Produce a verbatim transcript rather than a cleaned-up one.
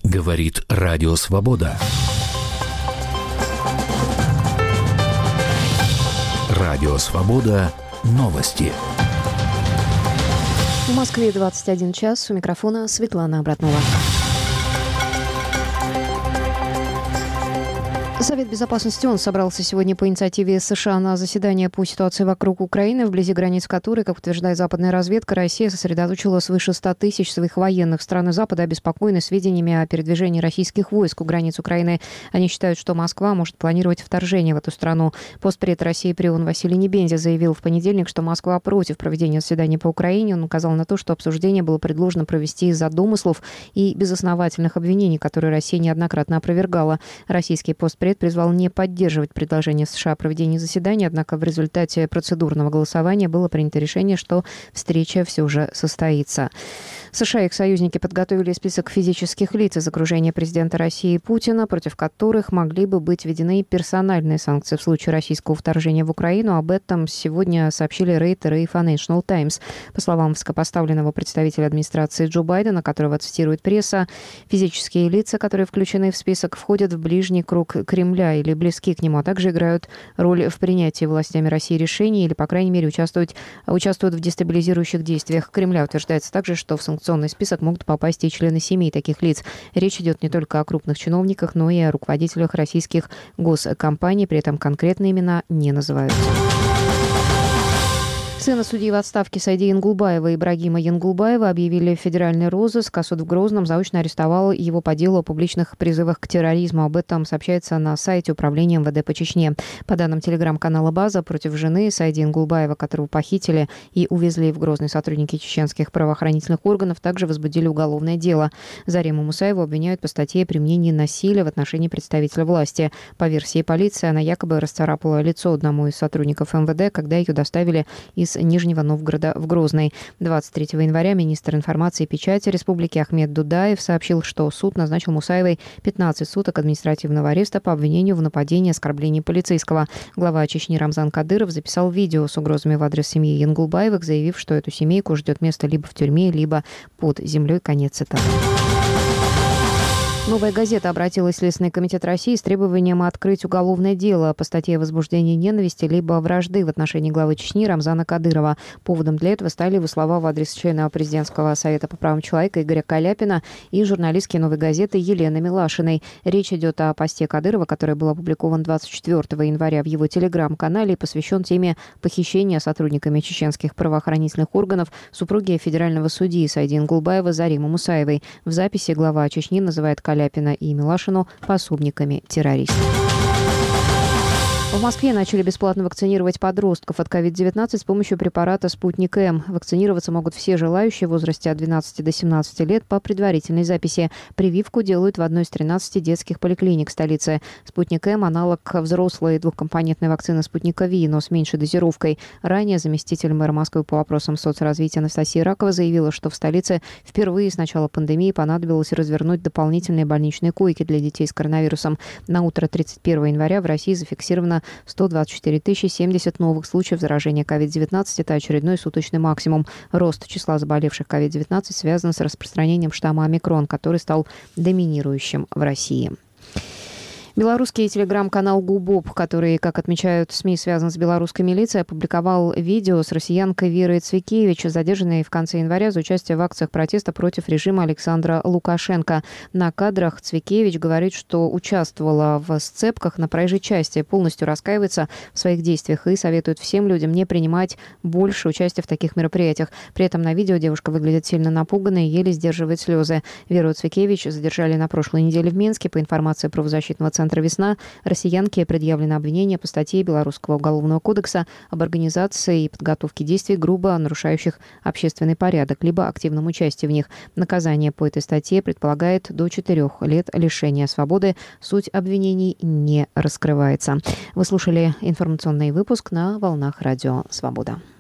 Говорит Радио Свобода. Радио Свобода. Новости. В Москве двадцать один час. У микрофона Светлана Обратнова. Совет Безопасности ООН собрался сегодня по инициативе США на заседание по ситуации вокруг Украины, вблизи границ которой, как утверждает западная разведка, Россия сосредоточила свыше ста тысяч своих военных. Страны Запада обеспокоены сведениями о передвижении российских войск у границ Украины. Они считают, что Москва может планировать вторжение в эту страну. Постпред России при ООН Василий Небензя заявил в понедельник, что Москва против проведения заседания по Украине. Он указал на то, что обсуждение было предложено провести из-за домыслов и безосновательных обвинений, которые Россия неоднократно опровергала. Российский постпред призвал не поддерживать предложение США о проведении заседания, однако в результате процедурного голосования было принято решение, что встреча все же состоится. США и их союзники подготовили список физических лиц из окружения президента России Путина, против которых могли бы быть введены персональные санкции в случае российского вторжения в Украину. Об этом сегодня сообщили Рейтер и Financial Times. По словам высокопоставленного представителя администрации Джо Байдена, которого цитирует пресса, физические лица, которые включены в список, входят в ближний круг Кремля или близки к нему, а также играют роль в принятии властями России решений или, по крайней мере, участвуют, участвуют в дестабилизирующих действиях Кремля. Утверждается также, что в санкционный список могут попасть и члены семей таких лиц. Речь идет не только о крупных чиновниках, но и о руководителях российских госкомпаний, при этом конкретные имена не называются. Сына судьи в отставке Сайди Янгулбаева Ибрагима Янгулбаева объявили в федеральный розыск, а суд в Грозном заочно арестовал его по делу о публичных призывах к терроризму. Об этом сообщается на сайте Управления эм вэ дэ по Чечне. По данным телеграм-канала «База», против жены Сайди Янгулбаева, которого похитили и увезли в Грозный сотрудники чеченских правоохранительных органов, также возбудили уголовное дело. Зариму Мусаеву обвиняют по статье о применении насилия в отношении представителя власти. По версии полиции, она якобы расцарапала лицо одному из сотрудников эм вэ дэ, когда ее доставили из Нижнего Новгорода в Грозный. двадцать третьего января министр информации и печати республики Ахмед Дудаев сообщил, что суд назначил Мусаевой пятнадцать суток административного ареста по обвинению в нападении и оскорблении полицейского. Глава Чечни Рамзан Кадыров записал видео с угрозами в адрес семьи Янгулбаевых, заявив, что эту семейку ждет место либо в тюрьме, либо под землей. Конец цитаты. «Новая газета» обратилась в Следственный комитет России с требованием открыть уголовное дело по статье о возбуждении ненависти либо вражды в отношении главы Чечни Рамзана Кадырова. Поводом для этого стали его слова в адрес члена Президентского совета по правам человека Игоря Каляпина и журналистки «Новой газеты» Елены Милашиной. Речь идет о посте Кадырова, который был опубликован двадцать четвёртого января в его телеграм-канале и посвящен теме похищения сотрудниками чеченских правоохранительных органов супруги федерального судьи Сайди Янгулбаева Заримы Мусаевой. В записи глава Чечни называет Каляпина Ляпина и Милашину пособниками террористов. В Москве начали бесплатно вакцинировать подростков от ковид девятнадцать с помощью препарата «Спутник М». Вакцинироваться могут все желающие в возрасте от двенадцати до семнадцати лет по предварительной записи. Прививку делают в одной из тринадцати детских поликлиник столицы. «Спутник М» – аналог взрослой двухкомпонентной вакцины «Спутника Ви», но с меньшей дозировкой. Ранее заместитель мэра Москвы по вопросам соцразвития Анастасия Ракова заявила, что в столице впервые с начала пандемии понадобилось развернуть дополнительные больничные койки для детей с коронавирусом. На утро тридцать первого января в России зафиксировано сто двадцать четыре тысячи семьдесят новых случаев заражения ковид девятнадцать. Это очередной суточный максимум. Рост числа заболевших ковид девятнадцать связан с распространением штамма омикрон, который стал доминирующим в России. Белорусский телеграм-канал «Губоп», который, как отмечают СМИ, связан с белорусской милицией, опубликовал видео с россиянкой Верой Цвикевич, задержанной в конце января за участие в акциях протеста против режима Александра Лукашенко. На кадрах Цвикевич говорит, что участвовала в сцепках на проезжей части, полностью раскаивается в своих действиях и советует всем людям не принимать больше участия в таких мероприятиях. При этом на видео девушка выглядит сильно напуганной и еле сдерживает слезы. Веру Цвикевич задержали на прошлой неделе в Минске. По информации правозащитного центра «Весна», россиянке предъявлено обвинение по статье Белорусского уголовного кодекса об организации и подготовке действий, грубо нарушающих общественный порядок, либо активном участии в них. Наказание по этой статье предполагает до четырех лет лишения свободы. Суть обвинений не раскрывается. Вы слушали информационный выпуск на волнах Радио Свобода.